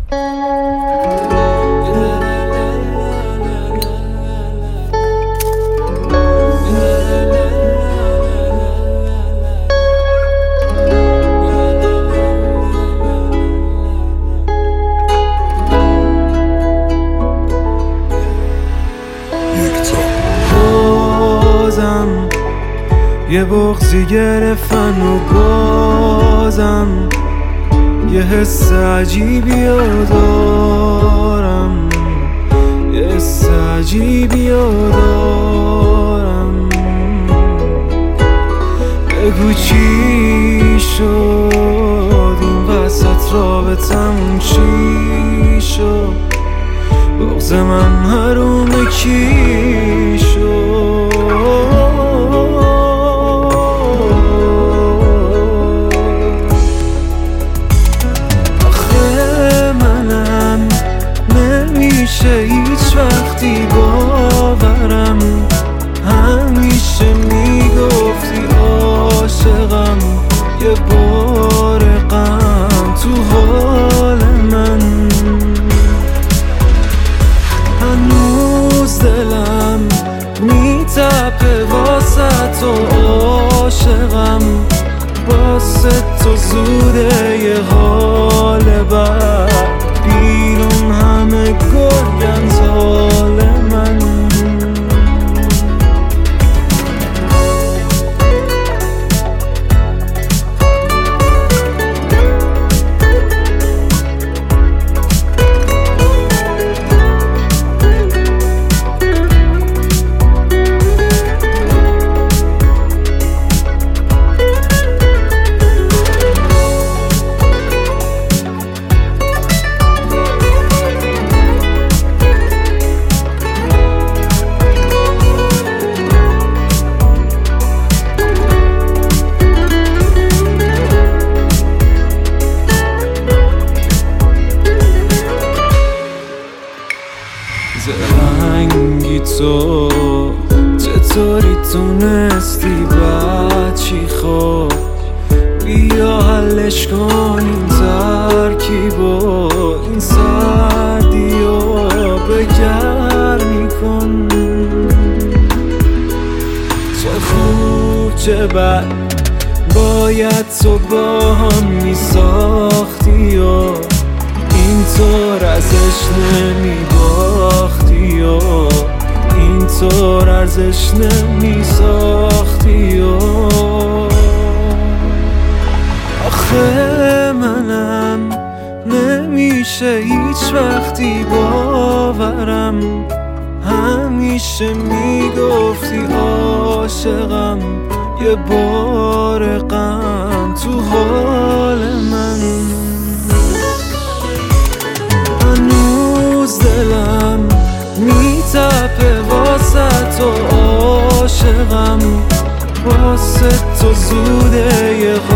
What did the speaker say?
یه بغضی گرفتن و بازم یه حس عجیبی رو دارم، یه حس عجیبی رو دارم. بگو چی شد این وسط رابطمون، چی شد بغض من حروم کی شد؟ نمیشه هیچ وقتی باورم، همیشه میگفتی عاشقم، یه بار غم تو حال من. هنوز دلم میتپه واسه تو عاشقم، واسه تو زوده یه حال بد بیرون همه گرگن زال من. زرنگی تو چطوری تونستی بچی؟ خب بیا حلش کن این ترکیبو، این سردیو بگرمی کن. چه خوب چه بد باید تو با هم میساختی و اینطور ازش نمیباختی و اینطور ارزش نمیساختی و آخه منم نمیشه هیچ وقتی باورم، همیشه میگفتی عاشقم، یه بار غم تو حال من. هنوز دلم میتپه واسه تو عاشقم، واسه تو زوده یه